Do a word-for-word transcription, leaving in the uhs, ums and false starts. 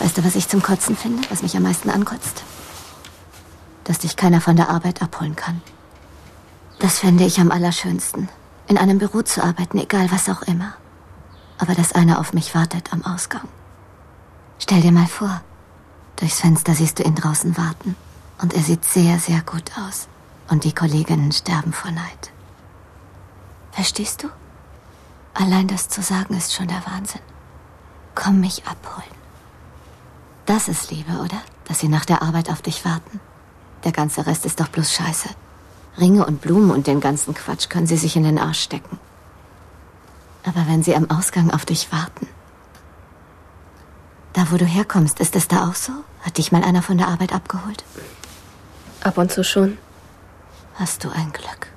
Weißt du, was ich zum Kotzen finde? Was mich am meisten ankotzt? Dass dich keiner von der Arbeit abholen kann. Das fände ich am allerschönsten. In einem Büro zu arbeiten, egal was auch immer. Aber dass einer auf mich wartet am Ausgang. Stell dir mal vor, durchs Fenster siehst du ihn draußen warten. Und er sieht sehr, sehr gut aus. Und die Kolleginnen sterben vor Neid. Verstehst du? Allein das zu sagen ist schon der Wahnsinn. Komm mich abholen. Das ist Liebe, oder? Dass sie nach der Arbeit auf dich warten. Der ganze Rest ist doch bloß Scheiße. Ringe und Blumen und den ganzen Quatsch können sie sich in den Arsch stecken. Aber wenn sie am Ausgang auf dich warten. Da, wo du herkommst, ist es da auch so? Hat dich mal einer von der Arbeit abgeholt? Ab und zu schon. Hast du ein Glück.